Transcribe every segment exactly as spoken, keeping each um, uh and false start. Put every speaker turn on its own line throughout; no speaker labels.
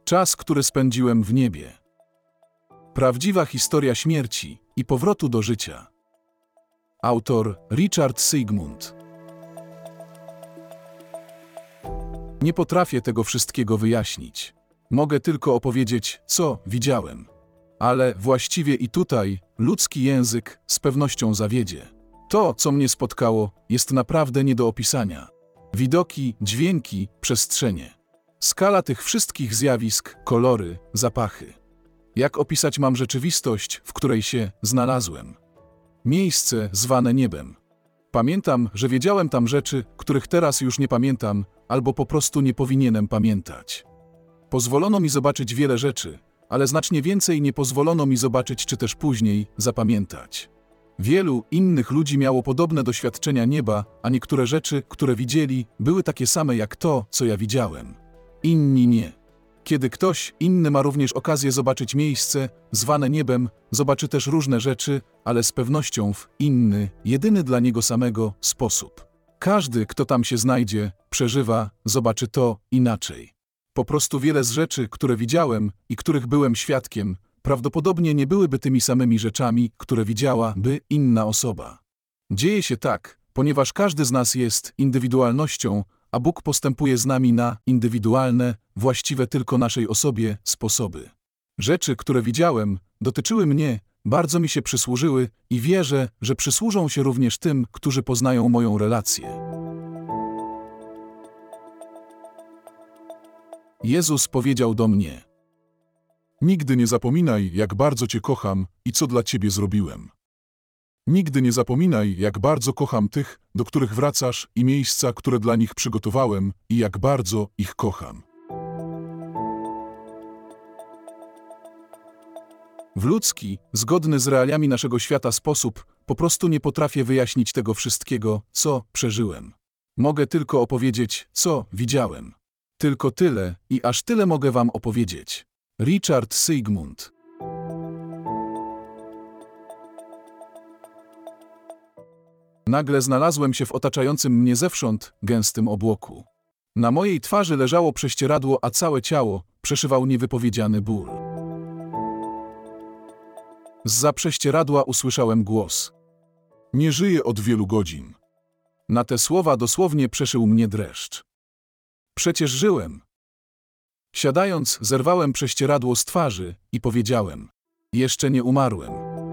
Czas, który spędziłem w niebie. Prawdziwa historia śmierci i powrotu do życia. Autor Richard Sigmund. Nie potrafię tego wszystkiego wyjaśnić. Mogę tylko opowiedzieć, co widziałem. Ale właściwie i tutaj ludzki język z pewnością zawiedzie. To, co mnie spotkało, jest naprawdę nie do opisania. Widoki, dźwięki, przestrzenie. Skala tych wszystkich zjawisk, kolory, zapachy. Jak opisać mam rzeczywistość, w której się znalazłem? Miejsce zwane niebem. Pamiętam, że wiedziałem tam rzeczy, których teraz już nie pamiętam, albo po prostu nie powinienem pamiętać. Pozwolono mi zobaczyć wiele rzeczy, ale znacznie więcej nie pozwolono mi zobaczyć czy też później zapamiętać. Wielu innych ludzi miało podobne doświadczenia nieba, a niektóre rzeczy, które widzieli, były takie same jak to, co ja widziałem. Inni nie. Kiedy ktoś inny ma również okazję zobaczyć miejsce zwane niebem, zobaczy też różne rzeczy, ale z pewnością w inny, jedyny dla niego samego sposób. Każdy, kto tam się znajdzie, przeżywa, zobaczy to inaczej. Po prostu wiele z rzeczy, które widziałem i których byłem świadkiem, prawdopodobnie nie byłyby tymi samymi rzeczami, które widziałaby inna osoba. Dzieje się tak, ponieważ każdy z nas jest indywidualnością, a Bóg postępuje z nami na indywidualne, właściwe tylko naszej osobie sposoby. Rzeczy, które widziałem, dotyczyły mnie, bardzo mi się przysłużyły i wierzę, że przysłużą się również tym, którzy poznają moją relację. Jezus powiedział do mnie: Nigdy nie zapominaj, jak bardzo Cię kocham i co dla Ciebie zrobiłem. Nigdy nie zapominaj, jak bardzo kocham tych, do których wracasz i miejsca, które dla nich przygotowałem i jak bardzo ich kocham. W ludzki, zgodny z realiami naszego świata sposób, po prostu nie potrafię wyjaśnić tego wszystkiego, co przeżyłem. Mogę tylko opowiedzieć, co widziałem. Tylko tyle i aż tyle mogę Wam opowiedzieć. Richard Sigmund. Nagle znalazłem się w otaczającym mnie zewsząd gęstym obłoku. Na mojej twarzy leżało prześcieradło, a całe ciało przeszywał niewypowiedziany ból. Zza prześcieradła usłyszałem głos: Nie żyję od wielu godzin. Na te słowa dosłownie przeszył mnie dreszcz. Przecież żyłem. Siadając, zerwałem prześcieradło z twarzy i powiedziałem: Jeszcze nie umarłem.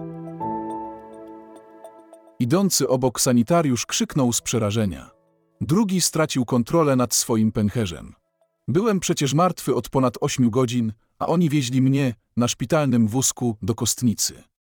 Idący obok sanitariusz krzyknął z przerażenia. Drugi stracił kontrolę nad swoim pęcherzem. Byłem przecież martwy od ponad ośmiu godzin, a oni wieźli mnie na szpitalnym wózku do kostnicy.